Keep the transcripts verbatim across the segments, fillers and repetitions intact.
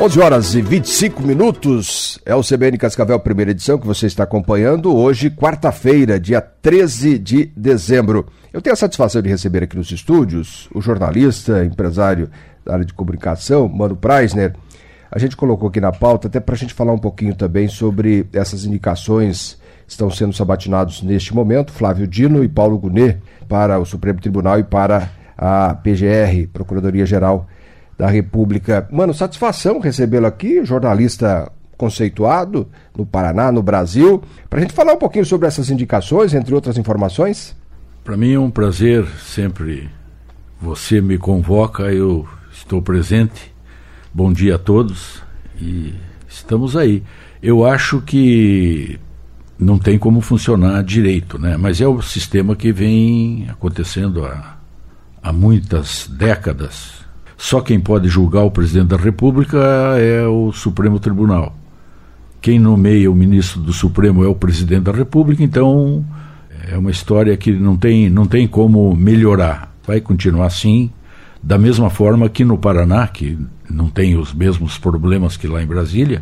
onze horas e vinte e cinco minutos, é o C B N Cascavel, primeira edição, que você está acompanhando hoje, quarta-feira, dia treze de dezembro. Eu tenho a satisfação de receber aqui nos estúdios o jornalista, empresário da área de comunicação, Mano Preisner. A gente colocou aqui na pauta até para a gente falar um pouquinho também sobre essas indicações que estão sendo sabatinados neste momento, Flávio Dino e Paulo Gonet, para o Supremo Tribunal e para a P G R, Procuradoria-Geral da República. Mano, satisfação recebê-lo aqui, jornalista conceituado no Paraná, no Brasil, para a gente falar um pouquinho sobre essas indicações, entre outras informações. Para mim é um prazer, sempre você me convoca, eu estou presente. Bom dia a todos e estamos aí. Eu acho que não tem como funcionar direito, né? Mas é o sistema que vem acontecendo há, há muitas décadas. Só quem pode julgar o presidente da República é o Supremo Tribunal. Quem nomeia o ministro do Supremo é o presidente da República, então é uma história que não tem, não tem como melhorar. Vai continuar assim, da mesma forma que no Paraná, que não tem os mesmos problemas que lá em Brasília,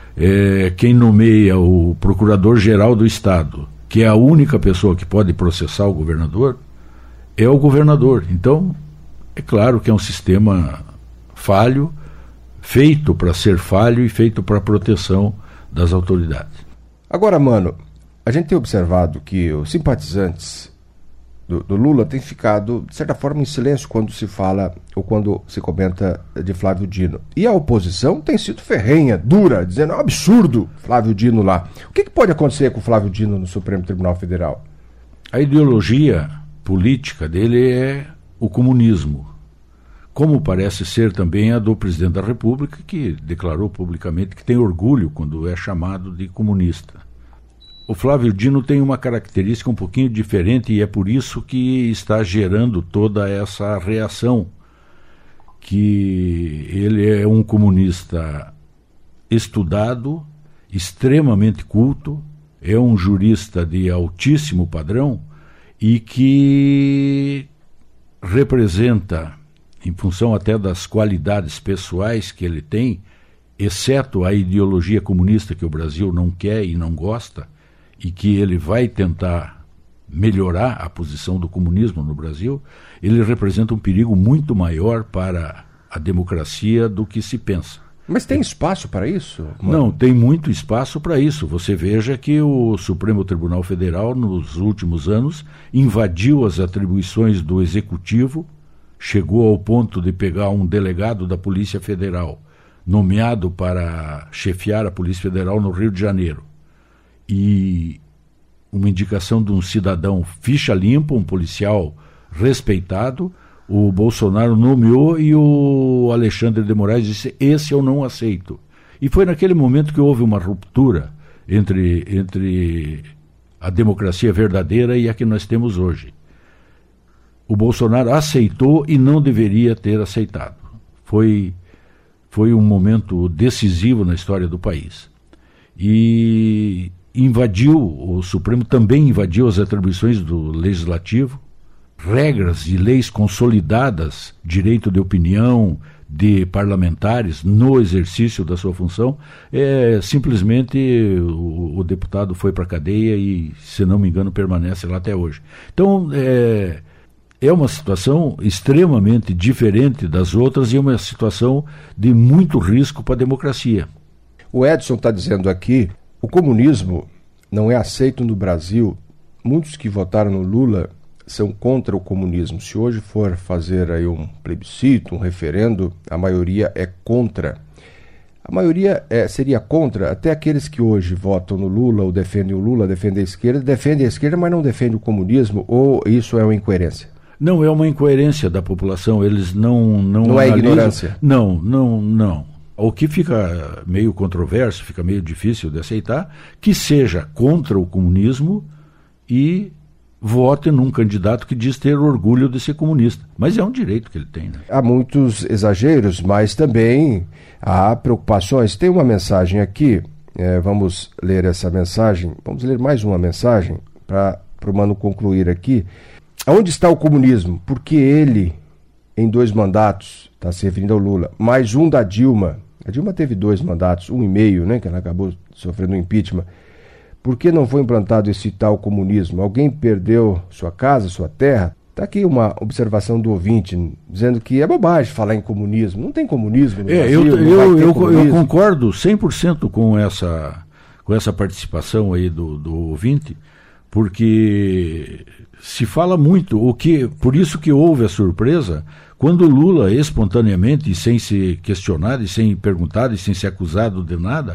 é, quem nomeia o Procurador-Geral do Estado, que é a única pessoa que pode processar o governador, é o governador. Então, é claro que é um sistema falho, feito para ser falho e feito para proteção das autoridades. Agora, Mano, a gente tem observado que os simpatizantes do, do Lula têm ficado, de certa forma, em silêncio quando se fala ou quando se comenta de Flávio Dino. E a oposição tem sido ferrenha, dura, dizendo é um absurdo Flávio Dino lá. O que, que pode acontecer com o Flávio Dino no Supremo Tribunal Federal? A ideologia política dele é o comunismo, como parece ser também a do presidente da República, que declarou publicamente que tem orgulho quando é chamado de comunista. O Flávio Dino tem uma característica um pouquinho diferente e é por isso que está gerando toda essa reação, que ele é um comunista estudado, extremamente culto, é um jurista de altíssimo padrão e que representa, em função até das qualidades pessoais que ele tem, exceto a ideologia comunista que o Brasil não quer e não gosta, e que ele vai tentar melhorar a posição do comunismo no Brasil, ele representa um perigo muito maior para a democracia do que se pensa. Mas tem espaço para isso? Mano? Não, tem muito espaço para isso. Você veja que o Supremo Tribunal Federal, nos últimos anos, invadiu as atribuições do Executivo, chegou ao ponto de pegar um delegado da Polícia Federal, nomeado para chefiar a Polícia Federal no Rio de Janeiro, e uma indicação de um cidadão ficha limpa, um policial respeitado, o Bolsonaro nomeou e o Alexandre de Moraes disse, esse eu não aceito. E foi naquele momento que houve uma ruptura entre, entre a democracia verdadeira e a que nós temos hoje. O Bolsonaro aceitou e não deveria ter aceitado. Foi, foi um momento decisivo na história do país. E invadiu, o Supremo também invadiu as atribuições do Legislativo, regras e leis consolidadas, direito de opinião de parlamentares no exercício da sua função, é, simplesmente o, o deputado foi para a cadeia e, se não me engano, permanece lá até hoje. Então, é, é uma situação extremamente diferente das outras e é uma situação de muito risco para a democracia. O Edson está dizendo aqui, o comunismo não é aceito no Brasil. Muitos que votaram no Lula são contra o comunismo. Se hoje for fazer aí um plebiscito, um referendo, a maioria é contra. A maioria é, seria contra até aqueles que hoje votam no Lula ou defendem o Lula, defendem a esquerda, defendem a esquerda, mas não defendem o comunismo, ou isso é uma incoerência? Não, é uma incoerência da população, eles não... Não, não é ignorância? Não, não, não. O que fica meio controverso, fica meio difícil de aceitar, que seja contra o comunismo e vote num candidato que diz ter orgulho de ser comunista. Mas é um direito que ele tem, né? Há muitos exageros, mas também há preocupações. Tem uma mensagem aqui, é, vamos ler essa mensagem, vamos ler mais uma mensagem para o Mano concluir aqui. Onde está o comunismo? Porque ele, em dois mandatos, está se referindo ao Lula, mais um da Dilma, A Dilma teve dois mandatos, um e meio, né, que ela acabou sofrendo um impeachment. Por que não foi implantado esse tal comunismo? Alguém perdeu sua casa, sua terra? Está aqui uma observação do ouvinte, dizendo que é bobagem falar em comunismo. Não tem comunismo no é, Brasil, eu, não eu, vai ter eu, comunismo. eu concordo cem por cento com essa, com essa participação aí do, do ouvinte, porque se fala muito, o que, por isso que houve a surpresa, quando Lula, espontaneamente, e sem ser questionado, e sem perguntado, e sem ser acusado de nada,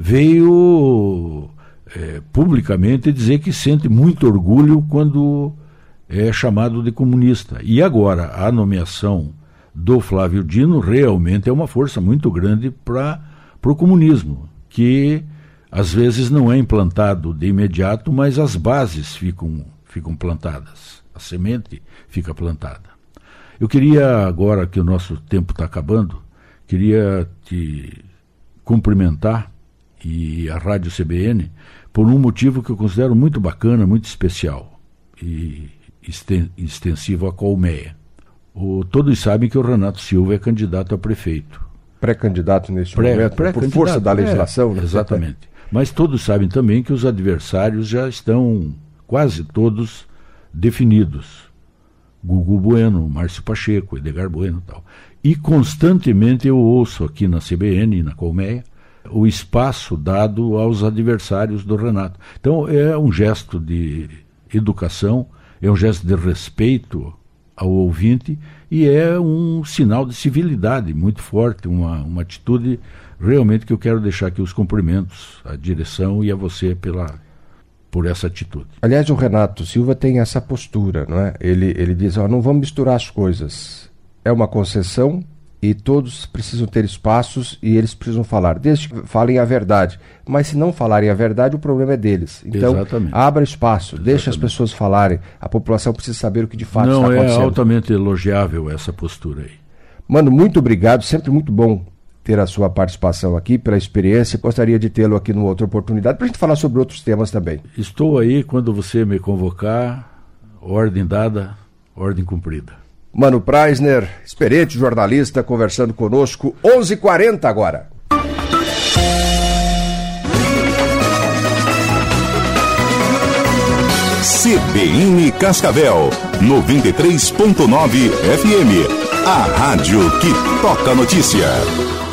veio é, publicamente dizer que sente muito orgulho quando é chamado de comunista. E agora, a nomeação do Flávio Dino realmente é uma força muito grande para o comunismo, que às vezes não é implantado de imediato, mas as bases ficam, ficam plantadas, a semente fica plantada. Eu queria, agora que o nosso tempo está acabando, queria te cumprimentar, e a Rádio C B N, por um motivo que eu considero muito bacana, muito especial, e extensivo à colmeia. O, todos sabem que o Renato Silva é candidato a prefeito. Pré-candidato neste Pré, momento, por força da legislação. É, né? Exatamente. Mas todos sabem também que os adversários já estão quase todos definidos. Gugu Bueno, Márcio Pacheco, Edgar Bueno e tal. E constantemente eu ouço aqui na C B N, na colmeia, o espaço dado aos adversários do Renato. Então é um gesto de educação, é um gesto de respeito ao ouvinte e é um sinal de civilidade muito forte, uma, uma atitude realmente que eu quero deixar aqui os cumprimentos à direção e a você pela, por essa atitude. Aliás, o Renato Silva tem essa postura, não é? Ele, ele diz, ó, não vamos misturar as coisas. É uma concessão e todos precisam ter espaços e eles precisam falar, desde que falem a verdade. Mas se não falarem a verdade, o problema é deles. Então, Exatamente. abra espaço, Exatamente. deixe as pessoas falarem. A população precisa saber o que de fato não, está acontecendo. Não, é altamente elogiável essa postura aí. Mano, muito obrigado, sempre muito bom ter a sua participação aqui, pela experiência. Gostaria de tê-lo aqui numa outra oportunidade para a gente falar sobre outros temas também. Estou aí quando você me convocar, ordem dada, ordem cumprida. Mano Preisner, experiente jornalista, conversando conosco, onze e quarenta agora. C B N Cascavel, noventa e três ponto nove F M, a rádio que toca notícia.